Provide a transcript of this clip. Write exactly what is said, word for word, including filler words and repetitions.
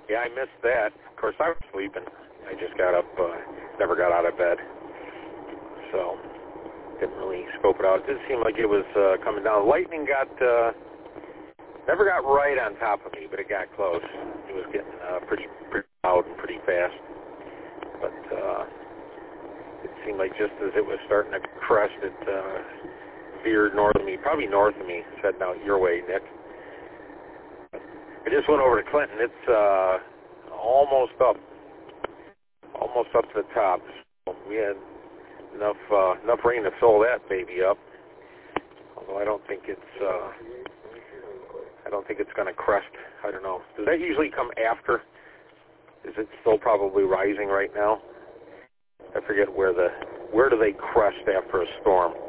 Yeah, I missed that. Of course, I was sleeping. I just got up, uh, never got out of bed. So, didn't really scope it out. It did seem like it was uh, coming down. Lightning got, uh, never got right on top of me, but it got close. It was getting uh, pretty, pretty loud and pretty fast. But uh, it seemed like just as it was starting to crest, it uh, veered north of me, probably north of me, heading out your way, Nick. I just went over to Clinton. It's uh, almost up, almost up to the top. So we had enough uh, enough rain to fill that baby up. Although I don't think it's uh, I don't think it's going to crest. I don't know. Does that usually come after? Is it still probably rising right now? I forget where the where do they crest after a storm?